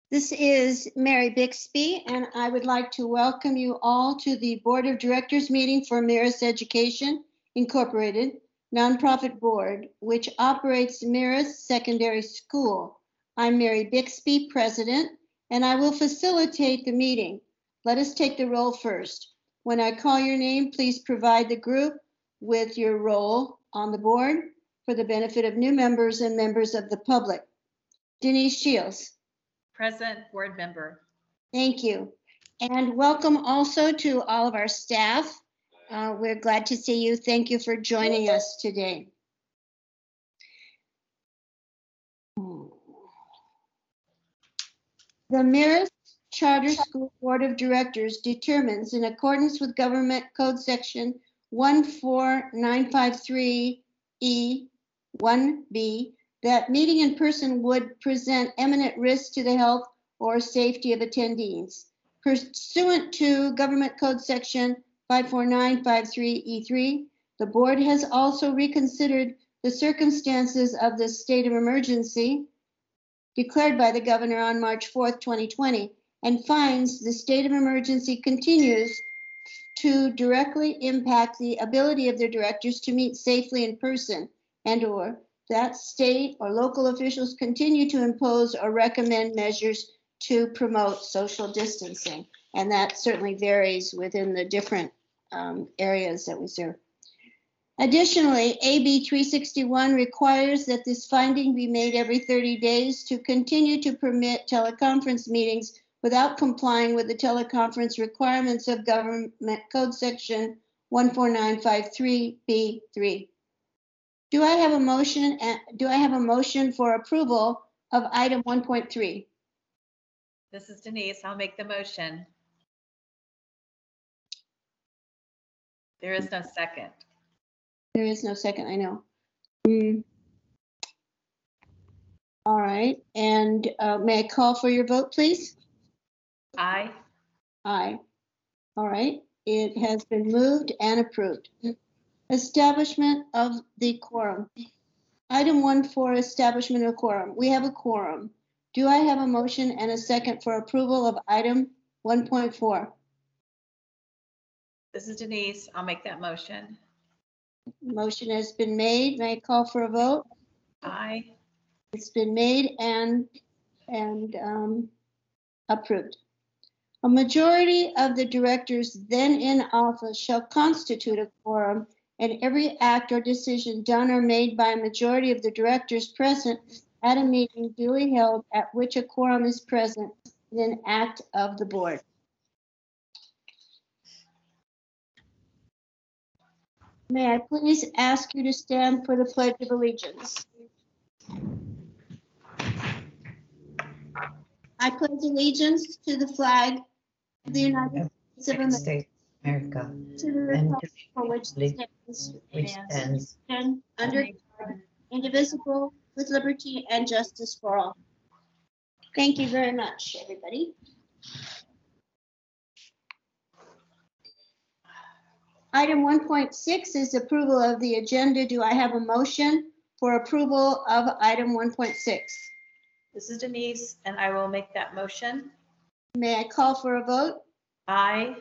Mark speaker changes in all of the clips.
Speaker 1: This is Mary Bixby, and I would like to welcome you all to the Board of Directors meeting for Marist Education Incorporated, nonprofit board, which operates Marist Secondary School. I'm Mary Bixby, President, and I will facilitate the meeting. Let us take the roll first. When I call your name, please provide the group with your role on the board for the benefit of new members and members of the public. Denise Shields.
Speaker 2: Present, board member.
Speaker 1: Thank you. And welcome also to all of our staff. We're glad to see you. Thank you for joining us today. The Marist Charter School Board of Directors determines, in accordance with Government Code Section 14953E1B, that meeting in person would present imminent risk to the health or safety of attendees. Pursuant to Government Code Section 54953E3, the board has also reconsidered the circumstances of the state of emergency declared by the governor on March 4th, 2020, and finds the state of emergency continues to directly impact the ability of their directors to meet safely in person, and/or that state or local officials continue to impose or recommend measures to promote social distancing. And that certainly varies within the different areas that we serve. Additionally, AB 361 requires that this finding be made every 30 days to continue to permit teleconference meetings without complying with the teleconference requirements of Government Code Section 14953B3. Do I have a motion? Do I have a motion for approval of item 1.3?
Speaker 2: This is Denise. I'll make the motion. There is no second.
Speaker 1: There is no second, I know. All right, and may I call for your vote, please?
Speaker 2: Aye.
Speaker 1: Aye. All right, it has been moved and approved. Establishment of the quorum. Item 1.4, establishment of quorum. We have a quorum. Do I have a motion and a second for approval of item 1.4?
Speaker 2: This is Denise. I'll make that motion.
Speaker 1: Motion has been made. May I call for a vote?
Speaker 2: Aye.
Speaker 1: It's been made and approved. A majority of the directors then in office shall constitute a quorum, and every act or decision done or made by a majority of the directors present at a meeting duly held at which a quorum is present is an act of the board. May I please ask you to stand for the Pledge of Allegiance? I pledge allegiance to the flag of the United States of America, to the republic for which it stands, under God, indivisible, with liberty and justice for all. Thank you very much, everybody. Item 1.6 is approval of the agenda. Do I have a motion for approval of item 1.6?
Speaker 2: This is Denise, and I will make that motion.
Speaker 1: May I call for a vote?
Speaker 2: Aye.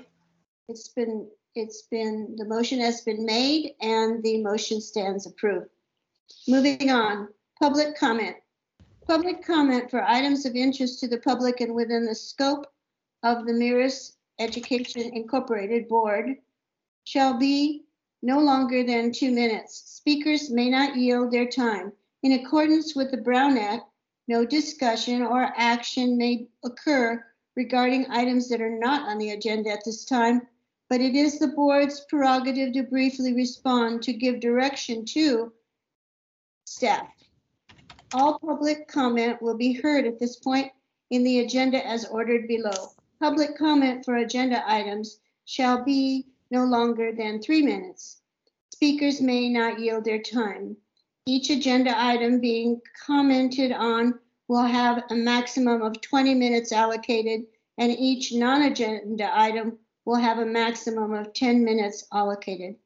Speaker 1: The motion has been made and the motion stands approved. Moving on, public comment. Public comment for items of interest to the public and within the scope of the Marist Education Incorporated Board shall be no longer than 2 minutes. Speakers may not yield their time. In accordance with the Brown Act, no discussion or action may occur regarding items that are not on the agenda at this time, but it is the board's prerogative to briefly respond to give direction to staff. All public comment will be heard at this point in the agenda as ordered below. Public comment for agenda items shall be no longer than 3 minutes. Speakers may not yield their time. Each agenda item being commented on will have a maximum of 20 minutes allocated, and each non-agenda item will have a maximum of 10 minutes allotted.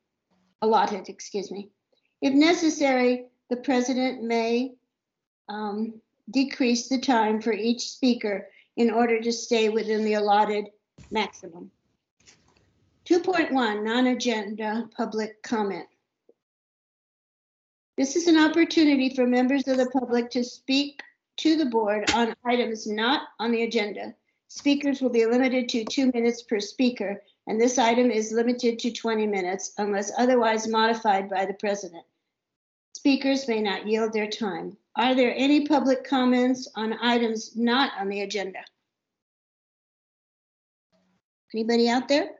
Speaker 1: If necessary, the president may decrease the time for each speaker in order to stay within the allotted maximum. 2.1, non-agenda public comment. This is an opportunity for members of the public to speak to the board on items not on the agenda. Speakers will be limited to 2 minutes per speaker, and this item is limited to 20 minutes unless otherwise modified by the president. Speakers may not yield their time. Are there any public comments on items not on the agenda? Anybody out there?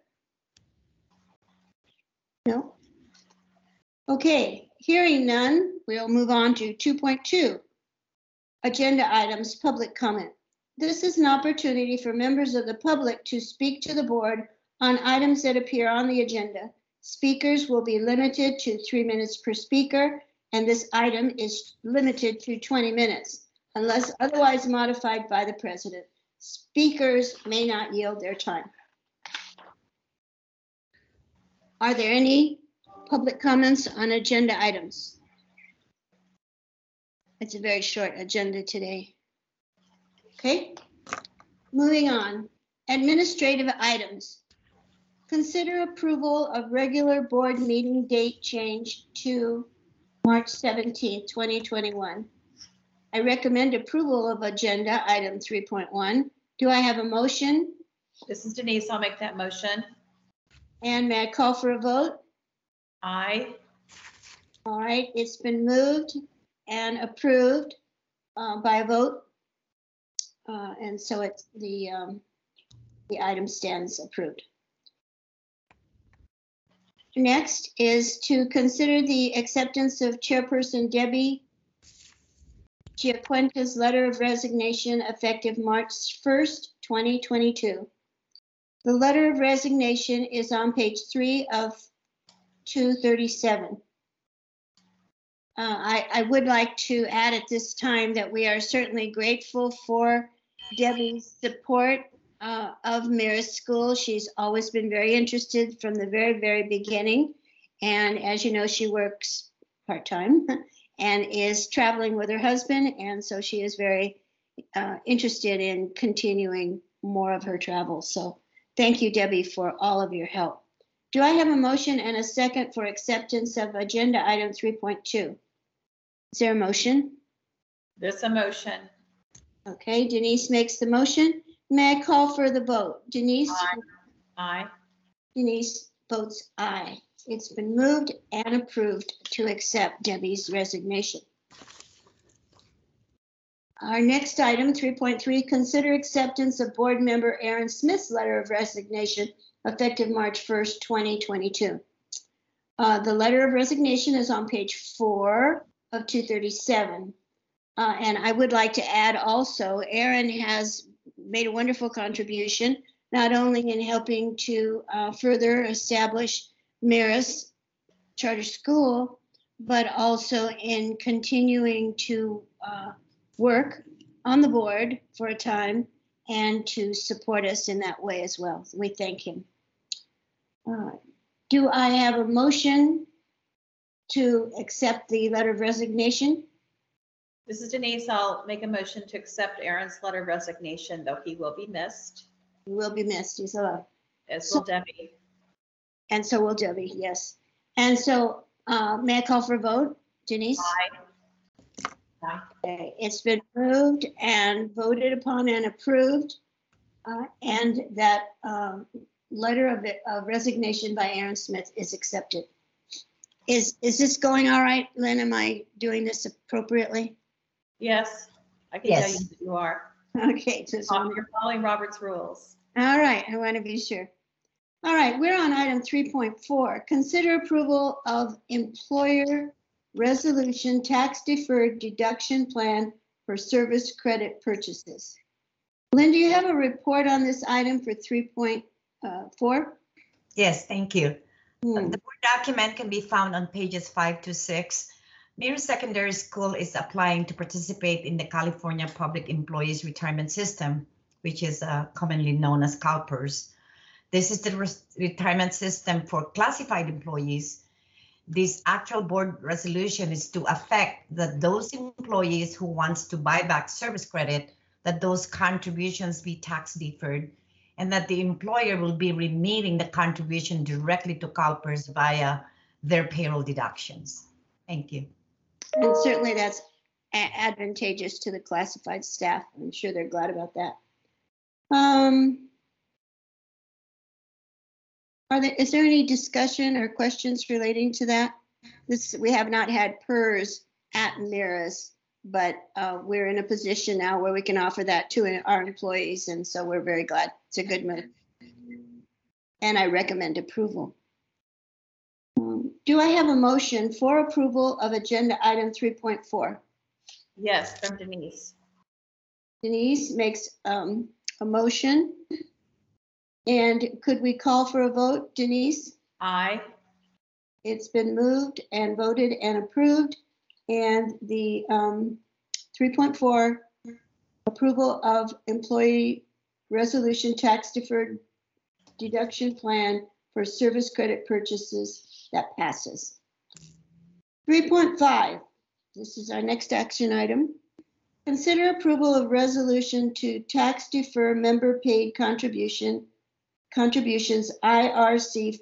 Speaker 1: No? Okay, hearing none, we'll move on to 2.2, agenda items, public comment. This is an opportunity for members of the public to speak to the board on items that appear on the agenda. Speakers will be limited to 3 minutes per speaker, and this item is limited to 20 minutes, unless otherwise modified by the president. Speakers may not yield their time. Are there any public comments on agenda items? It's a very short agenda today. Okay, moving on. Administrative items. Consider approval of regular board meeting date change to March 17th, 2021. I recommend approval of agenda item 3.1. Do I have a motion?
Speaker 2: This is Denise. I'll make that motion.
Speaker 1: And may I call for a vote?
Speaker 2: Aye.
Speaker 1: All right, it's been moved and approved by a vote. And so it's the item stands approved. Next is to consider the acceptance of Chairperson Debbie Chiaquenta's letter of resignation effective March 1st, 2022. The letter of resignation is on page 3 of 237. I would like to add at this time that we are certainly grateful for Debbie's support of Marist School. She's always been very interested from the very, very beginning. And as you know, she works part-time and is traveling with her husband. And so she is very interested in continuing more of her travels. So thank you, Debbie, for all of your help. Do I have a motion and a second for acceptance of agenda item 3.2? Is there a motion?
Speaker 2: There's a motion.
Speaker 1: Okay, Denise makes the motion. May I call for the vote? Denise?
Speaker 2: Aye. Aye.
Speaker 1: Denise votes aye. It's been moved and approved to accept Debbie's resignation. Our next item, 3.3, consider acceptance of board member Aaron Smith's letter of resignation effective March 1st, 2022. The letter of resignation is on page 4 of 237. And I would like to add also, Aaron has made a wonderful contribution, not only in helping to further establish Marist Charter School, but also in continuing to work on the board for a time and to support us in that way as well. So we thank him. Do I have a motion to accept the letter of resignation?
Speaker 2: This is Denise. I'll make a motion to accept Aaron's letter of resignation, though he will be missed.
Speaker 1: He will be missed. He's alive.
Speaker 2: As will Debbie.
Speaker 1: And so will Debbie, yes. And so may I call for a vote? Denise?
Speaker 2: Aye. Aye.
Speaker 1: Okay, it's been moved and voted upon and approved. And that letter of resignation by Aaron Smith is accepted. Is this going all right, Lynn? Am I doing this appropriately?
Speaker 2: Yes, I can tell you that you are.
Speaker 1: Okay. So
Speaker 2: You're following Robert's rules.
Speaker 1: all right, I want to be sure. All right, we're on item 3.4. Consider approval of employer resolution tax deferred deduction plan for service credit purchases. Lynn, do you have a report on this item for 3.4?
Speaker 3: Yes, thank you. The board document can be found on pages 5 to 6. Marist Secondary School is applying to participate in the California Public Employees Retirement System, which is commonly known as CalPERS. This is the retirement system for classified employees. This actual board resolution is to affect that those employees who wants to buy back service credit that those contributions be tax deferred, and that the employer will be remitting the contribution directly to CalPERS via their payroll deductions. Thank you.
Speaker 1: And certainly that's advantageous to the classified staff. I'm sure they're glad about that. Is there any discussion or questions relating to that? We have not had PERS at MIRAS, but we're in a position now where we can offer that to our employees, and so we're very glad. It's a good move. And I recommend approval. Do I have a motion for approval of agenda item 3.4?
Speaker 2: Yes, from Denise.
Speaker 1: Denise makes a motion. And could we call for a vote, Denise?
Speaker 2: Aye.
Speaker 1: It's been moved and voted and approved. And the 3.4 approval of employee resolution tax deferred deduction plan for service credit purchases, that passes. 3.5, this is our next action item. Consider approval of resolution to tax defer member paid contributions IRC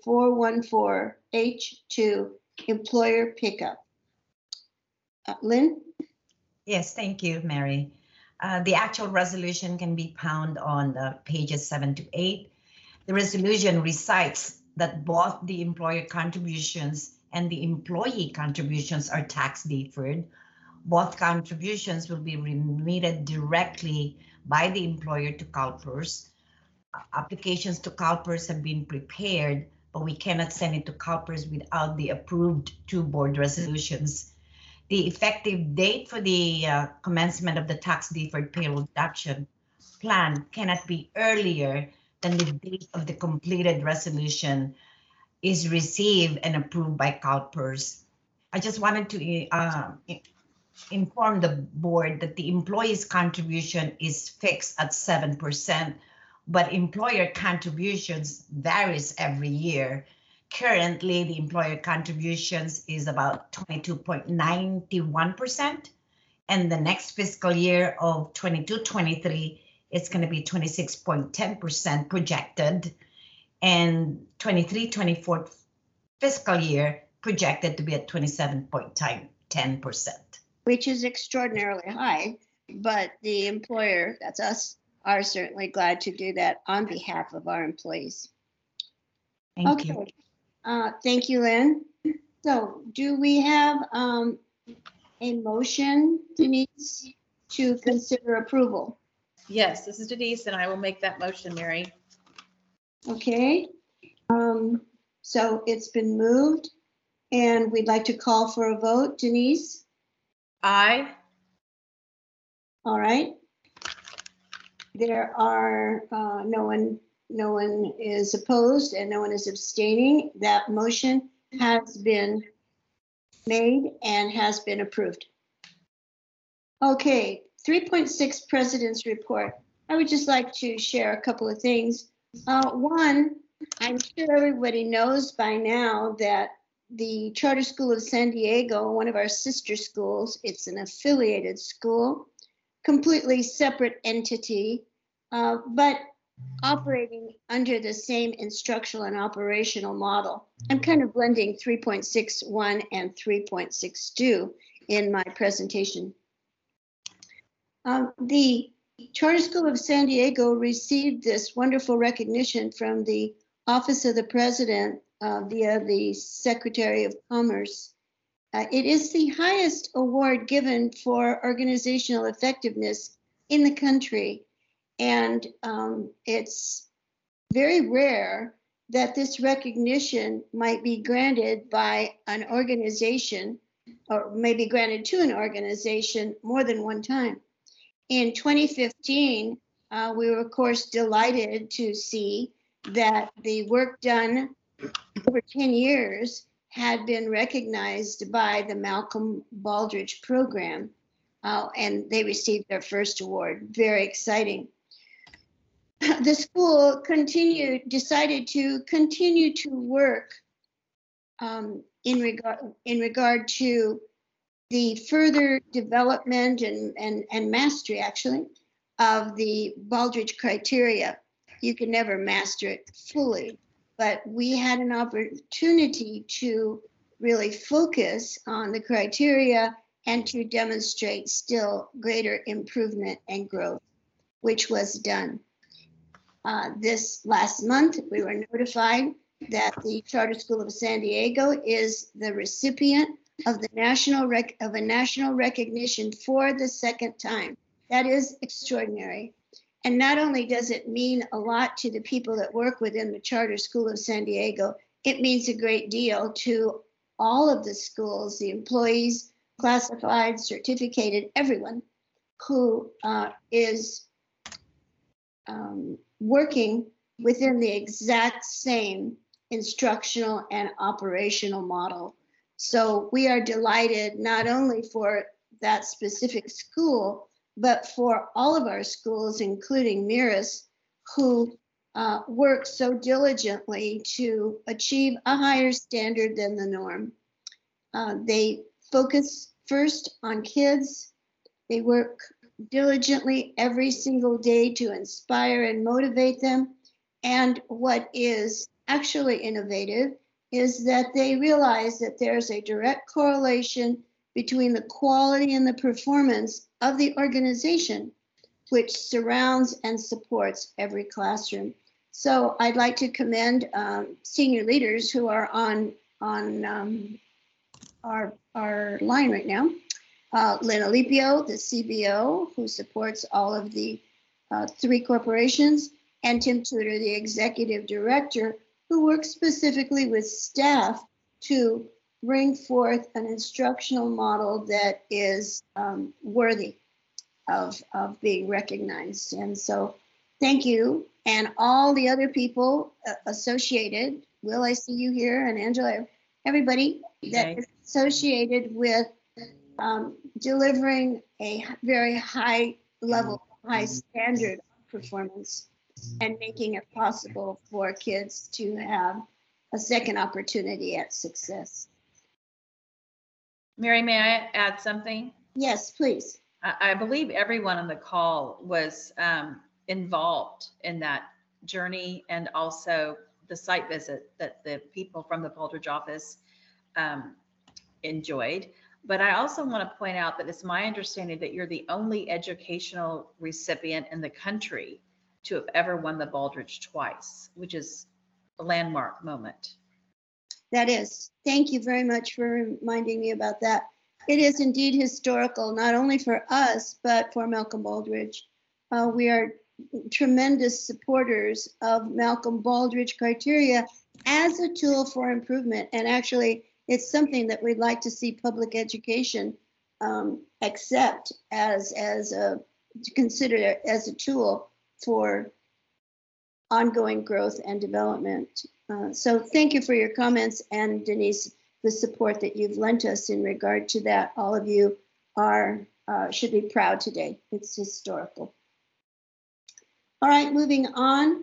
Speaker 1: 414H2 employer pickup. Lynn?
Speaker 3: Yes, thank you, Mary. The actual resolution can be found on pages 7 to 8. The resolution recites that both the employer contributions and the employee contributions are tax deferred. Both contributions will be remitted directly by the employer to CalPERS. Applications to CalPERS have been prepared, but we cannot send it to CalPERS without the approved two board resolutions. The effective date for the commencement of the tax deferred payroll deduction plan cannot be earlier than the date of the completed resolution is received and approved by CalPERS. I just wanted to inform the board that the employee's contribution is fixed at 7%, but employer contributions varies every year. Currently, the employer contributions is about 22.91%, and the next fiscal year of 22-23, it's going to be 26.10% projected, and 23-24 fiscal year projected to be at 27.10%.
Speaker 1: Which is extraordinarily high, but the employer, that's us, are certainly glad to do that on behalf of our employees.
Speaker 3: Thank you.
Speaker 1: Thank you, Lynn. So do we have a motion, Denise, to consider approval?
Speaker 2: Yes, this is Denise, and I will make that motion, Mary.
Speaker 1: Okay. So it's been moved, and we'd like to call for a vote. Denise?
Speaker 2: Aye.
Speaker 1: All right. There are no one is opposed and no one is abstaining. That motion has been made and has been approved. Okay, 3.6 President's Report. I would just like to share a couple of things. One, I'm sure everybody knows by now that the Charter School of San Diego, one of our sister schools, it's an affiliated school, completely separate entity, but operating under the same instructional and operational model. I'm kind of blending 3.61 and 3.62 in my presentation. The Charter School of San Diego received this wonderful recognition from the Office of the President via the Secretary of Commerce. It is the highest award given for organizational effectiveness in the country. And it's very rare that this recognition might be granted by an organization, or maybe granted to an organization more than one time. In 2015, we were, of course, delighted to see that the work done over 10 years had been recognized by the Malcolm Baldrige program, and they received their first award. Very exciting. The school decided to continue to work in regard to the further development and mastery, actually, of the Baldrige criteria. You can never master it fully, but we had an opportunity to really focus on the criteria and to demonstrate still greater improvement and growth, which was done. This last month, we were notified that the Charter School of San Diego is the recipient of a national recognition for the second time. That is extraordinary. And not only does it mean a lot to the people that work within the Charter School of San Diego, it means a great deal to all of the schools, the employees, classified, certificated, everyone who is working within the exact same instructional and operational model. So we are delighted not only for that specific school, but for all of our schools, including Mirus, who work so diligently to achieve a higher standard than the norm. They focus first on kids. They work diligently every single day to inspire and motivate them. And what is actually innovative is that they realize that there's a direct correlation between the quality and the performance of the organization, which surrounds and supports every classroom. So I'd like to commend senior leaders who are on our line right now. Lynn Alipio, the CBO, who supports all of the 3 corporations, and Tim Tudor, the executive director, who works specifically with staff to bring forth an instructional model that is worthy of being recognized. And so thank you. And all the other people associated, Will, I see you here, and Angela, everybody that is associated with delivering a very high level, high standard of performance and making it possible for kids to have a second opportunity at success.
Speaker 2: Mary, may I add something?
Speaker 1: Yes, please.
Speaker 2: I believe everyone on the call was involved in that journey, and also the site visit that the people from the Baldrige office enjoyed. But I also want to point out that it's my understanding that you're the only educational recipient in the country to have ever won the Baldrige twice, which is a landmark moment.
Speaker 1: That is. Thank you very much for reminding me about that. It is indeed historical, not only for us, but for Malcolm Baldrige. We are tremendous supporters of Malcolm Baldrige criteria as a tool for improvement. And actually, it's something that we'd like to see public education accept to consider it as a tool for ongoing growth and development. So thank you for your comments, and Denise, the support that you've lent us in regard to that. All of you should be proud today. It's historical. All right, moving on.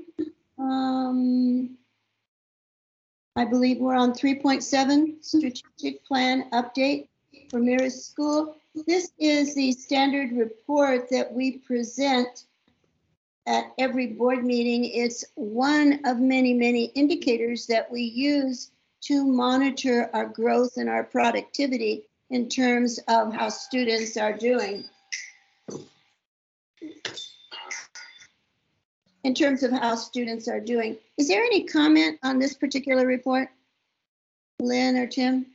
Speaker 1: I believe we're on 3.7, strategic plan update for Mirus School. This is the standard report that we present at every board meeting. It's one of many, many indicators that we use to monitor our growth and our productivity in terms of how students are doing. Is there any comment on this particular report, Lynn or Tim?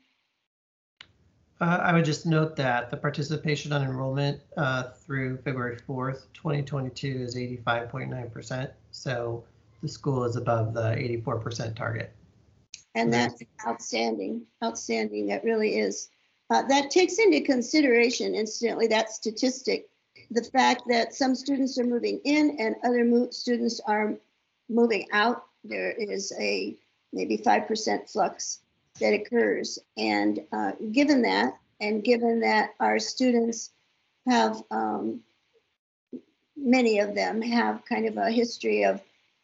Speaker 4: I would just note that the participation on enrollment through February 4th, 2022 is 85.9%. So the school is above the 84% target.
Speaker 1: And that's outstanding, outstanding, that really is. That takes into consideration, incidentally, that statistic, the fact that some students are moving in and other students are moving out. There is a maybe 5% flux that occurs. And given that, and given that our students have, many of them have kind of a history of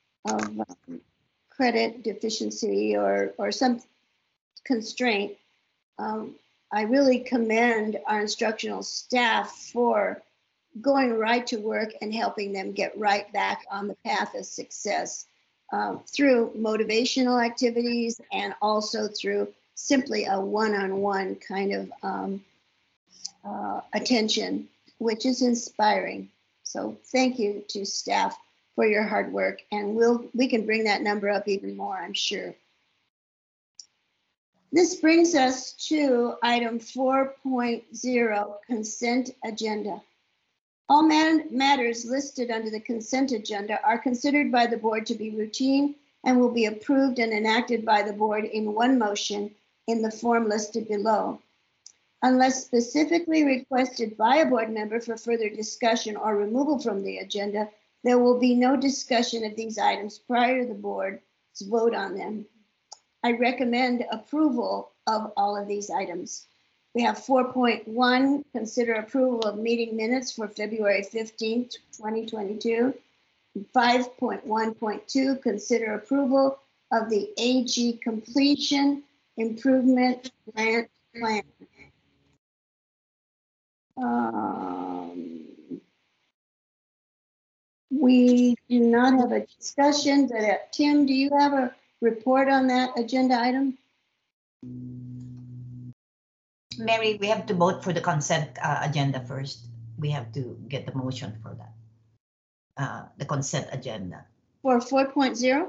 Speaker 1: credit deficiency or some constraint, I really commend our instructional staff for going right to work and helping them get right back on the path of success through motivational activities and also through simply a one-on-one kind of attention, which is inspiring. So thank you to staff for your hard work, and we can bring that number up even more, I'm sure. This brings us to item 4.0, consent agenda. All matters listed under the consent agenda are considered by the board to be routine and will be approved and enacted by the board in one motion in the form listed below. Unless specifically requested by a board member for further discussion or removal from the agenda, there will be no discussion of these items prior to the board's vote on them. I recommend approval of all of these items. We have 4.1, consider approval of meeting minutes for February 15th, 2022. 5.1.2, consider approval of the AG completion improvement grant plan. We do not have a discussion. Tim, do you have a report on that agenda item?
Speaker 3: Mary, we have to vote for the consent agenda first. We have to get the motion for that. The consent agenda.
Speaker 1: For 4.0?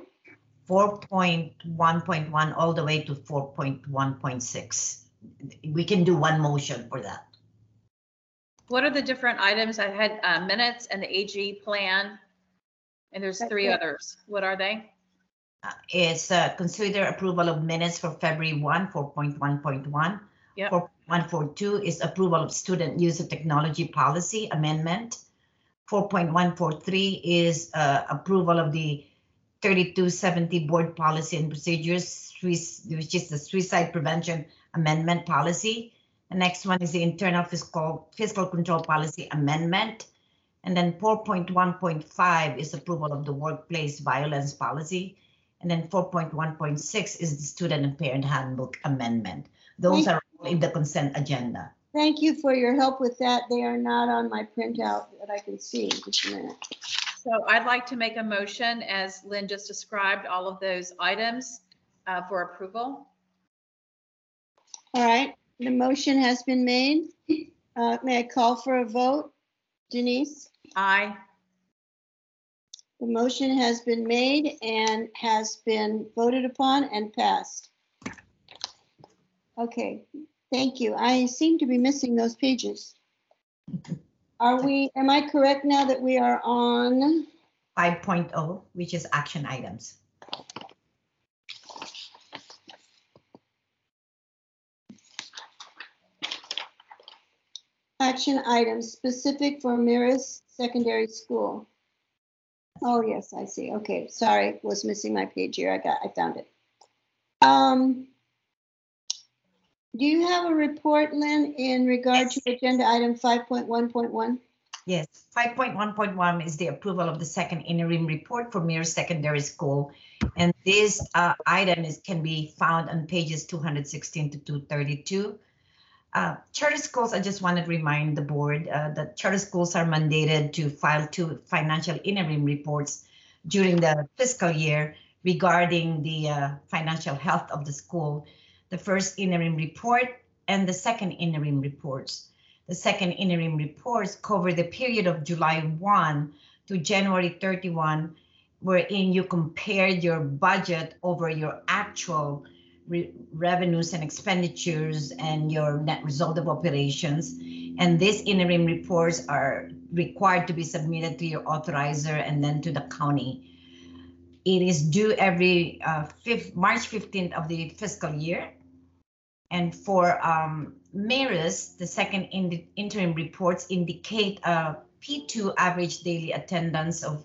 Speaker 3: 4.1.1 all the way to 4.1.6. We can do one motion for that.
Speaker 2: What are the different items? I had minutes and the AG plan, and there's
Speaker 1: That's
Speaker 2: three
Speaker 1: it.
Speaker 2: others. What are they?
Speaker 3: It's consider approval of minutes for February 1, 4.1.1.
Speaker 2: Yep.
Speaker 3: 4.142 is approval of student use of technology policy amendment. 4.143 is approval of the 3270 board policy and procedures, which is the suicide prevention amendment policy. The next one is the internal fiscal control policy amendment. And then 4.1.5 is approval of the workplace violence policy. And then 4.1.6 is the student and parent handbook amendment. Those are all in the consent agenda.
Speaker 1: Thank you for your help with that. They are not on my printout that I can see. Just a minute.
Speaker 2: So I'd like to make a motion, as Lynn just described, all of those items for approval.
Speaker 1: All right, the motion has been made. May I call for a vote? Denise?
Speaker 2: Aye.
Speaker 1: The motion has been made and has been voted upon and passed. Okay, thank you. I seem to be missing those pages. Am I correct now that we are on
Speaker 3: 5.0, which is action items.
Speaker 1: action items specific for Mirrors Secondary School? Oh, yes, I see. Okay, sorry, was missing my page here. I found it. Do you have a report, Lynn, in regard to agenda item 5.1.1?
Speaker 3: Yes, 5.1.1 is the approval of the second interim report for Mirrors Secondary School. And this item can be found on pages 216 to 232. Charter schools, I just want to remind the board that charter schools are mandated to file 2 financial interim reports during the fiscal year regarding the financial health of the school. The first interim report and the second interim reports. The second interim reports cover the period of July 1 to January 31, wherein you compared your budget over your actual revenues and expenditures and your net result of operations. And these interim reports are required to be submitted to your authorizer and then to the county. It is due every March 15th of the fiscal year. And for Mirrors, the second interim reports indicate a P2 average daily attendance of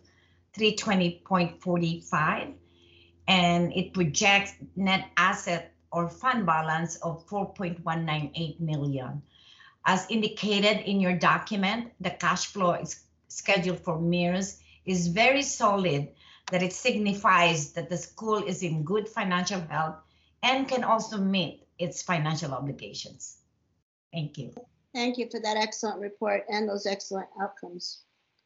Speaker 3: 320.45, and it projects net asset or fund balance of 4.198 million. As indicated in your document, the cash flow is scheduled for Mirrors is very solid, that it signifies that the school is in good financial health and can also meet its financial obligations. Thank you.
Speaker 1: Thank you for that excellent report and those excellent outcomes.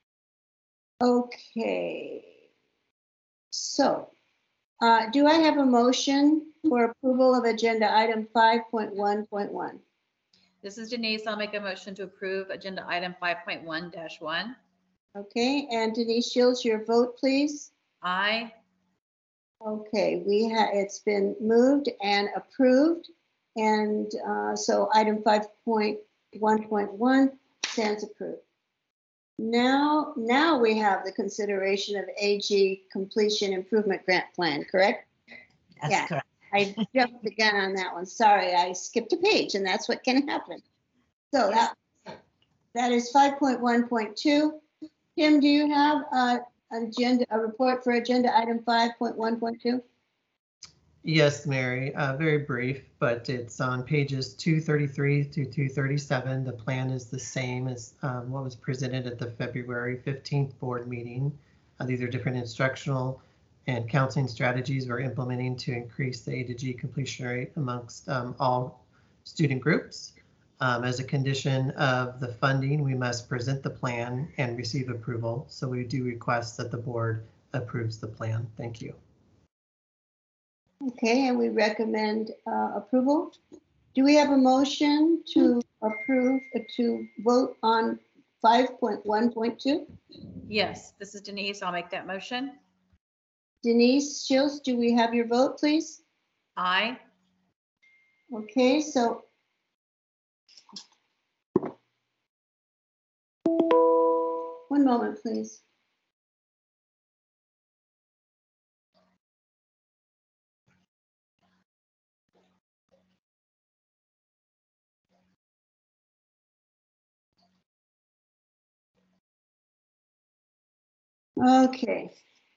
Speaker 1: Okay. So, do I have a motion for approval of agenda item 5.1.1?
Speaker 2: This is Denise. I'll make a motion to approve agenda item 5.1-1.
Speaker 1: Okay, and Denise Shields, your vote, please.
Speaker 2: Aye.
Speaker 1: Okay, it's been moved and approved, and so item 5.1.1 stands approved. Now we have the consideration of AG Completion Improvement Grant Plan, correct?
Speaker 3: That's
Speaker 1: Yeah.
Speaker 3: correct.
Speaker 1: I jumped the gun on that one. Sorry, I skipped a page, and that's what can happen. So that is 5.1.2. Tim, do you have a report for agenda item 5.1.2?
Speaker 4: Yes, Mary, very brief, but it's on pages 233 to 237. The plan is the same as what was presented at the February 15th board meeting. These are different instructional and counseling strategies we're implementing to increase the A to G completion rate amongst all student groups. As a condition of the funding, we must present the plan and receive approval. So we do request that the board approves the plan. Thank you.
Speaker 1: Okay, and we recommend approval. Do we have a motion to approve, to vote on 5.1.2?
Speaker 2: Yes, this is Denise. I'll make that motion.
Speaker 1: Denise Shields, do we have your vote, please?
Speaker 2: Aye.
Speaker 1: Okay, so one moment, please. Okay.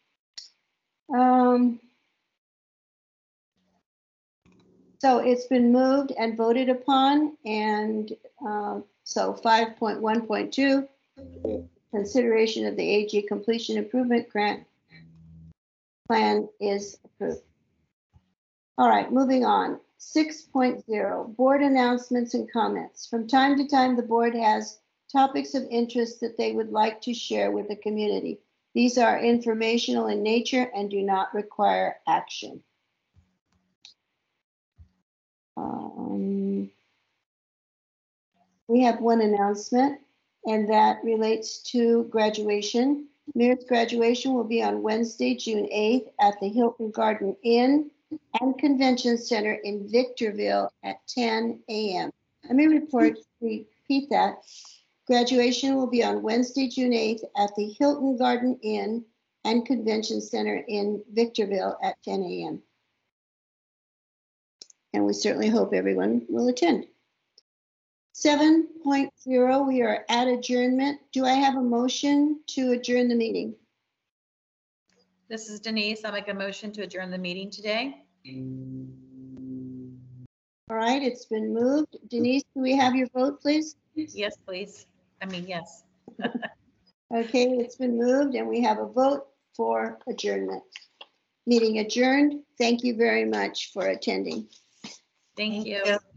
Speaker 1: So it's been moved and voted upon, and so 5.1.2, consideration of the AG Completion Improvement Grant Plan is approved. All right, moving on. 6.0, board announcements and comments. From time to time, the board has topics of interest that they would like to share with the community. These are informational in nature and do not require action. We have one announcement, and that relates to graduation. Mir's graduation will be on Wednesday, June 8th at the Hilton Garden Inn and Convention Center in Victorville at 10 a.m. Let me repeat that. Graduation will be on Wednesday, June 8th at the Hilton Garden Inn and Convention Center in Victorville at 10 a.m. And we certainly hope everyone will attend. 7.0, we are at adjournment. Do I have a motion to adjourn the meeting?
Speaker 2: This is Denise. I'll make a motion to adjourn the meeting today.
Speaker 1: All right, it's been moved. Denise, do we have your vote, please?
Speaker 2: Yes, please. Yes.
Speaker 1: Okay, it's been moved and we have a vote for adjournment. Meeting adjourned. Thank you very much for attending.
Speaker 2: Thank you.